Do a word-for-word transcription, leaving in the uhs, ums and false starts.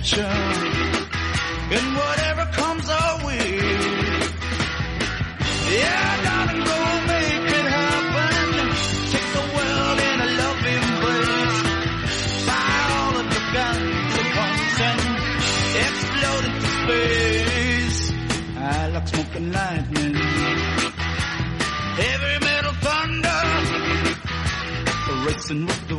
adventure in whatever comes our way. Yeah, darling, go make it happen. Take the world in a loving embrace. Fire all of the guns at once and explode into space. I like smoke and lightning, heavy metal thunder, racing with the